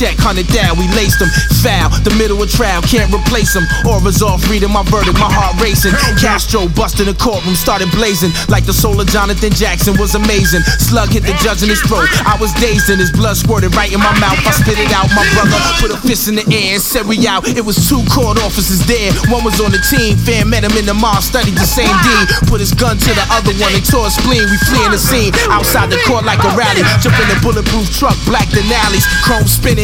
check, 100 down, we laced them. Foul, the middle of trial, can't replace them. Auras off, reading my verdict, my heart racing. Castro busted the courtroom, started blazing. Like the soul of Jonathan Jackson was amazing. Slug hit the judge in his throat. I was dazed and his blood squirted right in my mouth. I spit it out, my brother put a fist in the air and said we out. It was 2 court officers there. One was on the team, fan met him in the mall, studied the same deed. Put his gun to the other one and tore his spleen. We fleeing the scene, outside the court like a rally. Jump in the bulletproof truck, black Denali's, chrome spinning.